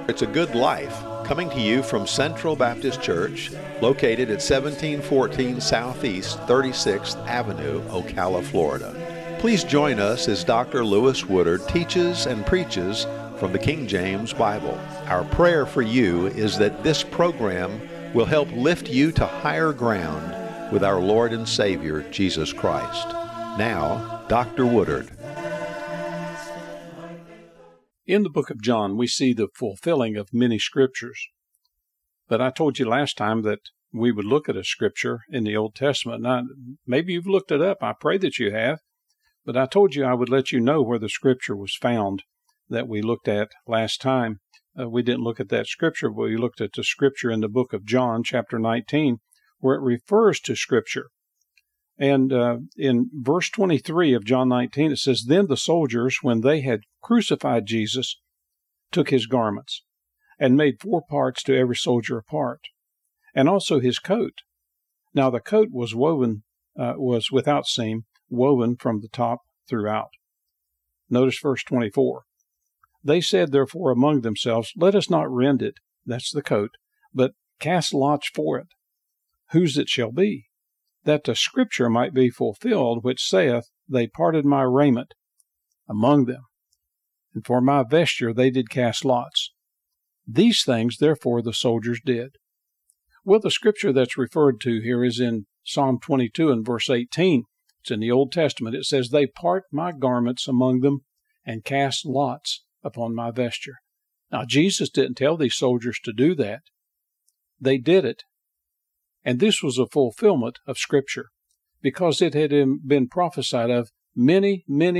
It's a Good Life, coming to you from Central Baptist Church, located at 1714 Southeast 36th Avenue, Ocala, Florida. Please join us as Dr. Lewis Woodard teaches and preaches from the King James Bible. Our prayer for you is that this program will help lift you to higher ground with our Lord and Savior, Jesus Christ. Now, Dr. Woodard. In the book of John, we see the fulfilling of many scriptures. But I told you last time that we would look at a scripture in the Old Testament. Now, maybe you've looked it up. I pray that you have. But I told you I would let you know where the scripture was found that we looked at last time. We didn't look at that scripture, but we looked at the scripture in the book of John, chapter 19, where it refers to scripture. And in verse 23 of John 19, it says, "Then the soldiers, when they had crucified Jesus, took his garments, and made 4 parts to every soldier a part, and also his coat. Now the coat was was without seam, woven from the top throughout." Notice verse 24. "They said therefore among themselves, Let us not rend it," that's the coat, "but cast lots for it, whose it shall be, that the scripture might be fulfilled, which saith, They parted my raiment among them, and for my vesture they did cast lots. These things therefore the soldiers did." Well, the scripture that's referred to here is in Psalm 22 and verse 18. It's in the Old Testament. It says, "They part my garments among them, and cast lots upon my vesture." Now, Jesus didn't tell these soldiers to do that. They did it. And this was a fulfillment of Scripture, because it had been prophesied of many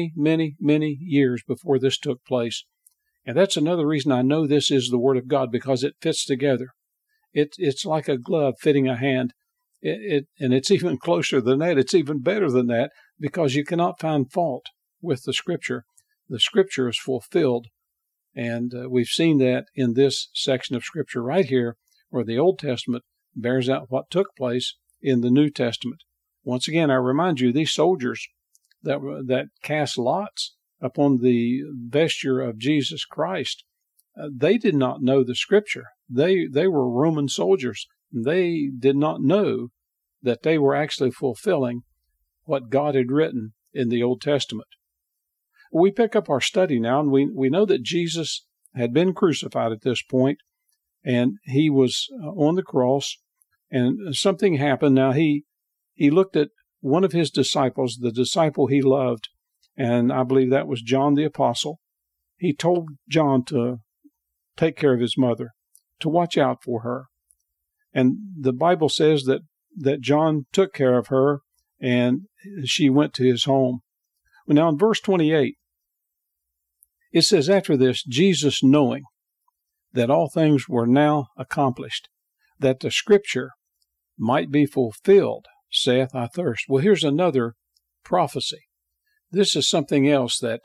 years before this took place. And that's another reason I know this is the Word of God, because it fits together. It's like a glove fitting a hand. And it's even closer than that. It's even better than that, because you cannot find fault with the Scripture. The Scripture is fulfilled. And we've seen that in this section of Scripture right here, where the Old Testament bears out what took place in the New Testament. Once again, I remind you, these soldiers that cast lots upon the vesture of Jesus Christ, they did not know the Scripture. They were Roman soldiers. They did not know that they were actually fulfilling what God had written in the Old Testament. We pick up our study now, and we know that Jesus had been crucified at this point, and he was on the cross, and something happened. Now, he looked at one of his disciples, the disciple he loved, and I believe that was John the Apostle. He told John to take care of his mother, to watch out for her. And the Bible says that John took care of her, and she went to his home. Well, now, in verse 28, it says, "After this, Jesus, knowing that all things were now accomplished, that the Scripture might be fulfilled, saith, I thirst." Well, here's another prophecy. This is something else that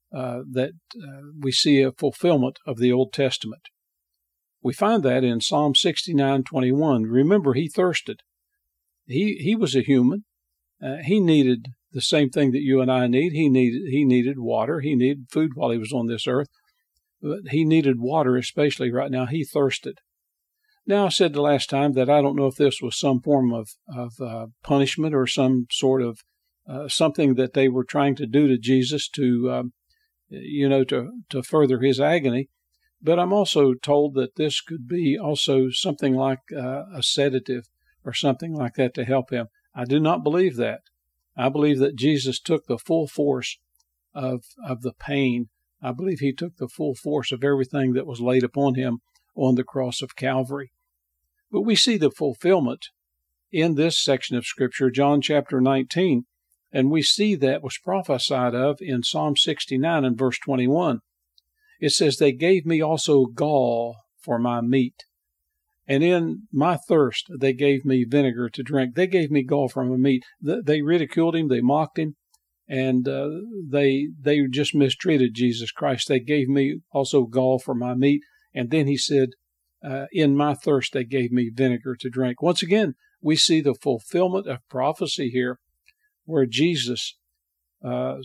we see a fulfillment of the Old Testament. We find that in Psalm 69:21. Remember, he thirsted. He was a human. He needed the same thing that you and I need. He needed water. He needed food while he was on this earth. But he needed water, especially right now. He thirsted. Now, I said the last time that I don't know if this was some form of punishment or some sort of something that they were trying to do to Jesus to further his agony. But I'm also told that this could be also something like a sedative or something like that to help him. I do not believe that. I believe that Jesus took the full force of the pain. I believe he took the full force of everything that was laid upon him on the cross of Calvary. But we see the fulfillment in this section of Scripture, John chapter 19, and we see that was prophesied of in Psalm 69 and verse 21. It says, "They gave me also gall for my meat, and in my thirst they gave me vinegar to drink." They gave me gall for my meat. They ridiculed him, they mocked him, and they just mistreated Jesus Christ. They gave me also gall for my meat, and then he said, "In my thirst they gave me vinegar to drink." Once again, we see the fulfillment of prophecy here, where Jesus,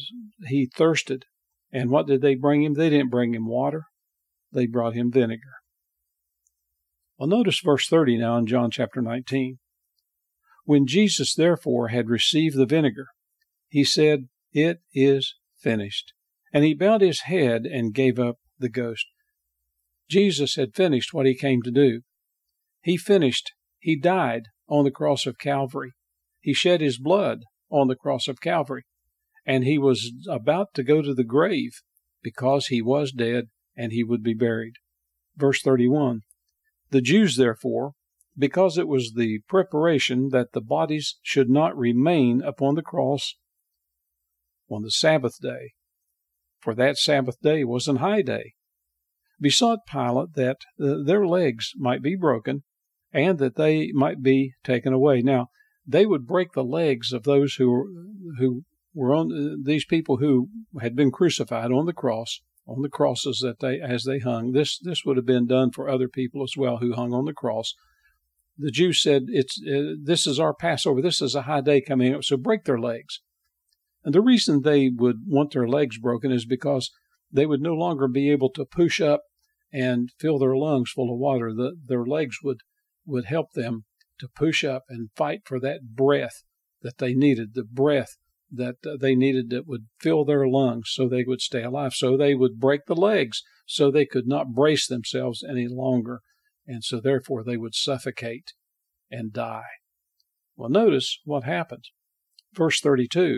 he thirsted. And what did they bring him? They didn't bring him water. They brought him vinegar. Well, notice verse 30 now in John chapter 19. When Jesus therefore had received the vinegar, he said, "It is finished." And he bowed his head and gave up the ghost. Jesus had finished what he came to do. He finished. He died on the cross of Calvary. He shed his blood on the cross of Calvary. And he was about to go to the grave because he was dead and he would be buried. Verse 31, the Jews, therefore, because it was the preparation that the bodies should not remain upon the cross on the Sabbath day, for that Sabbath day was an high day, besought Pilate that their legs might be broken and that they might be taken away. Now, they would break the legs of those who were on these people who had been crucified on the cross, on the crosses that as they hung. This would have been done for other people as well who hung on the cross. The Jews said, this is our Passover. This is a high day coming up, so break their legs. And the reason they would want their legs broken is because they would no longer be able to push up and fill their lungs full of water. Their legs would help them to push up and fight for that breath that they needed, the breath that they needed that would fill their lungs so they would stay alive. So they would break the legs so they could not brace themselves any longer. And so therefore they would suffocate and die. Well, notice what happened. Verse 32.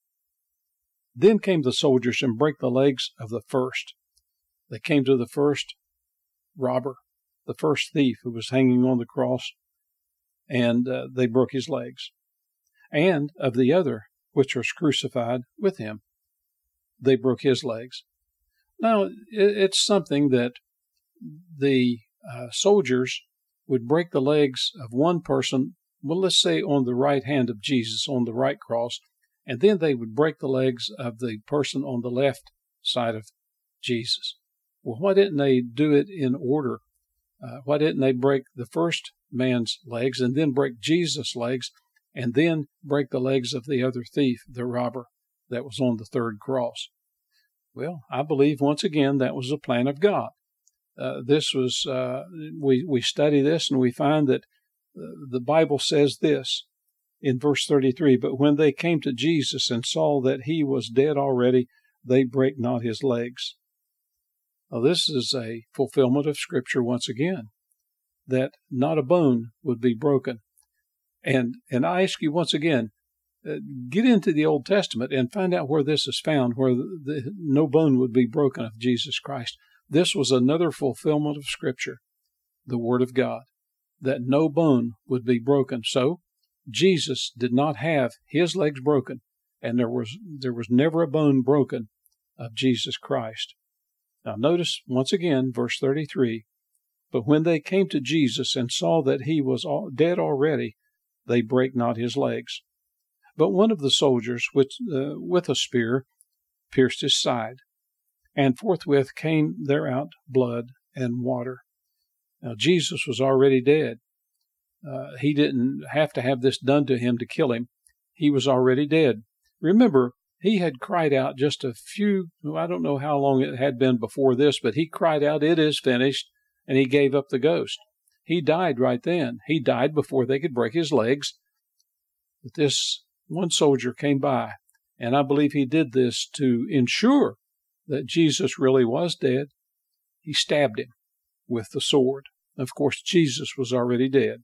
Then came the soldiers and brake the legs of the first. They came to the first robber, the first thief who was hanging on the cross, and they broke his legs. And of the other, which was crucified with him, they broke his legs. Now, it's something that the soldiers would break the legs of one person, well, let's say on the right hand of Jesus, on the right cross, and then they would break the legs of the person on the left side of Jesus. Well, why didn't they do it in order? Why didn't they break the first man's legs and then break Jesus' legs and then break the legs of the other thief, the robber that was on the third cross? Well, I believe once again that was a plan of God. This was, we study this and we find that the Bible says this in verse 33, but when they came to Jesus and saw that he was dead already, they brake not his legs. Now, this is a fulfillment of Scripture once again, that not a bone would be broken. And I ask you once again, get into the Old Testament and find out where this is found, where no bone would be broken of Jesus Christ. This was another fulfillment of Scripture, the Word of God, that no bone would be broken. So Jesus did not have his legs broken, and there was never a bone broken of Jesus Christ. Now notice once again, verse 33, but when they came to Jesus and saw that he was dead already, they brake not his legs. But one of the soldiers with a spear pierced his side, and forthwith came there out blood and water. Now Jesus was already dead. He didn't have to have this done to him to kill him. He was already dead. Remember, he had cried out just a few, I don't know how long it had been before this, but he cried out, "It is finished," and he gave up the ghost. He died right then. He died before they could break his legs. But this one soldier came by, and I believe he did this to ensure that Jesus really was dead. He stabbed him with the sword. Of course, Jesus was already dead.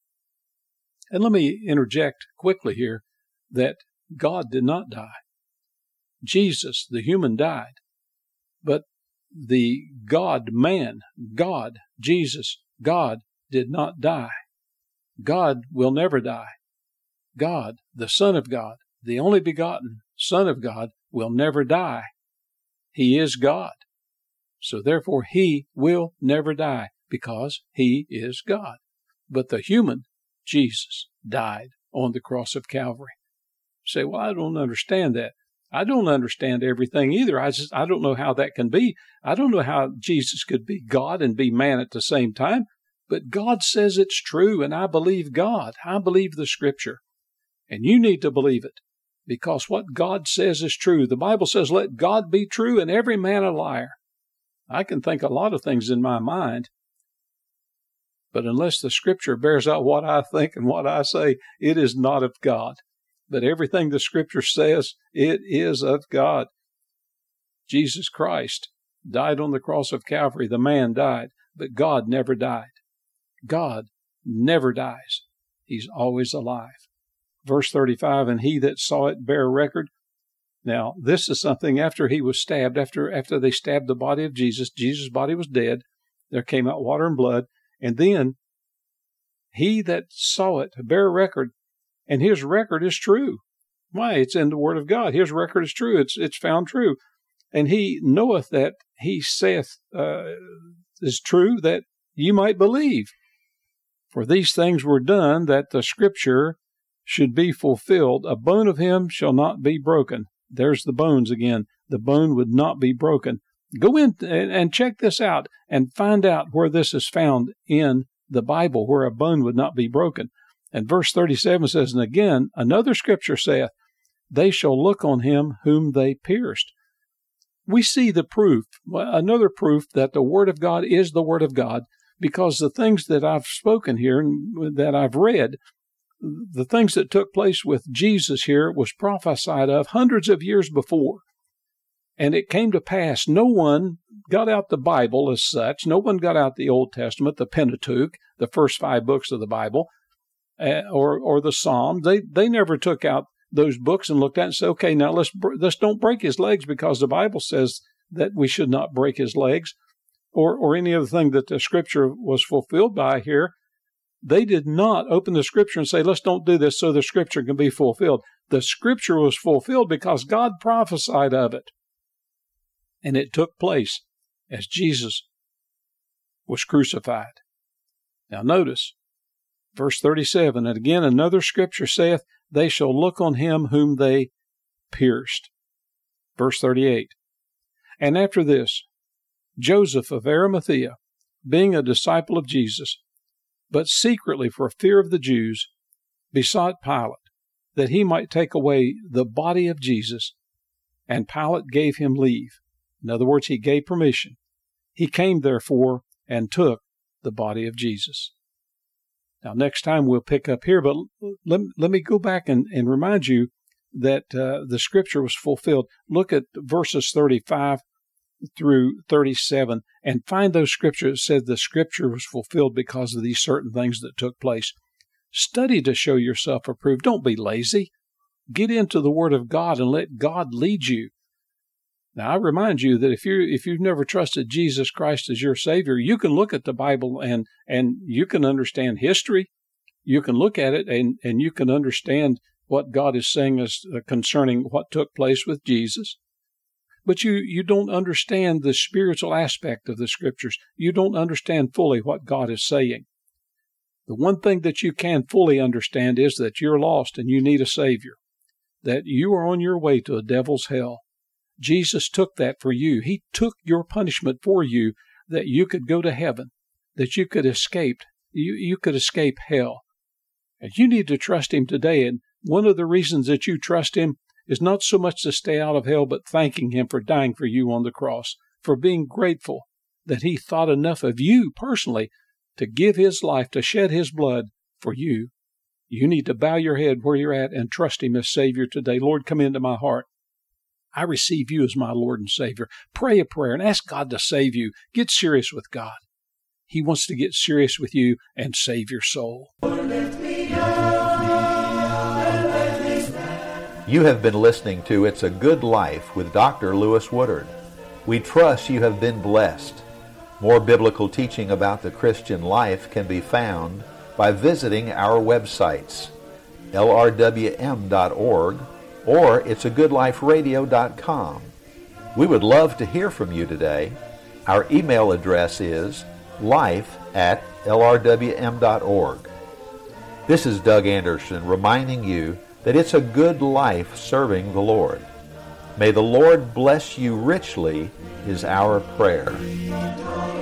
And let me interject quickly here that God did not die. Jesus, the human, died, but the God-man, God, Jesus, God did not die. God will never die. God, the Son of God, the only begotten Son of God, will never die. He is God. So therefore, he will never die because he is God. But the human, Jesus, died on the cross of Calvary. You say, well, I don't understand that. I don't understand everything either. I don't know how that can be. I don't know how Jesus could be God and be man at the same time. But God says it's true, and I believe God. I believe the Scripture. And you need to believe it, because what God says is true. The Bible says, let God be true and every man a liar. I can think a lot of things in my mind, But unless the Scripture bears out what I think and what I say, it is not of God. But everything the Scripture says, it is of God. Jesus Christ died on the cross of Calvary. The man died, but God never died. God never dies. He's always alive. Verse 35, and he that saw it bare record. Now, this is something after he was stabbed, after they stabbed the body of Jesus. Jesus' body was dead. There came out water and blood. And then he that saw it bare record, and his record is true. Why? It's in the Word of God. His record is true. It's found true. And he knoweth that he saith is true, that ye might believe. For these things were done, that the Scripture should be fulfilled. A bone of him shall not be broken. There's the bones again. The bone would not be broken. Go in and check this out and find out where this is found in the Bible, where a bone would not be broken. And verse 37 says, and again, another Scripture saith, they shall look on him whom they pierced. We see the proof, another proof that the Word of God is the Word of God, because the things that I've spoken here and that I've read, the things that took place with Jesus here was prophesied of hundreds of years before. And it came to pass, no one got out the Bible as such. No one got out the Old Testament, the Pentateuch, the first 5 books of the Bible, or the Psalms. They never took out those books and looked at it and said, okay, now let's don't break his legs because the Bible says that we should not break his legs, or any other thing that the Scripture was fulfilled by here. They did not open the Scripture and say, let's don't do this so the Scripture can be fulfilled. The Scripture was fulfilled because God prophesied of it. And it took place as Jesus was crucified. Now notice, verse 37, and again another Scripture saith, they shall look on him whom they pierced. Verse 38, and after this, Joseph of Arimathea, being a disciple of Jesus, but secretly for fear of the Jews, besought Pilate that he might take away the body of Jesus, and Pilate gave him leave. In other words, he gave permission. He came, therefore, and took the body of Jesus. Now, next time we'll pick up here, but let me go back and remind you that the Scripture was fulfilled. Look at verses 35 through 37 and find those Scriptures that said the Scripture was fulfilled because of these certain things that took place. Study to show yourself approved. Don't be lazy. Get into the Word of God and let God lead you. Now, I remind you that if you've never trusted Jesus Christ as your Savior, you can look at the Bible and you can understand history. You can look at it and you can understand what God is saying as concerning what took place with Jesus. But you don't understand the spiritual aspect of the Scriptures. You don't understand fully what God is saying. The one thing that you can fully understand is that you're lost and you need a Savior, that you are on your way to a devil's hell. Jesus took that for you. He took your punishment for you that you could go to heaven, that you could escape. You could escape hell. And you need to trust Him today. And one of the reasons that you trust Him is not so much to stay out of hell, but thanking Him for dying for you on the cross, for being grateful that He thought enough of you personally to give His life, to shed His blood for you. You need to bow your head where you're at and trust Him as Savior today. Lord, come into my heart. I receive you as my Lord and Savior. Pray a prayer and ask God to save you. Get serious with God. He wants to get serious with you and save your soul. You have been listening to It's a Good Life with Dr. Lewis Woodard. We trust you have been blessed. More biblical teaching about the Christian life can be found by visiting our websites, lrwm.org or it'sagoodliferadio.com. We would love to hear from you today. Our email address is life@lrwm.org. This is Doug Anderson reminding you that it's a good life serving the Lord. May the Lord bless you richly is our prayer.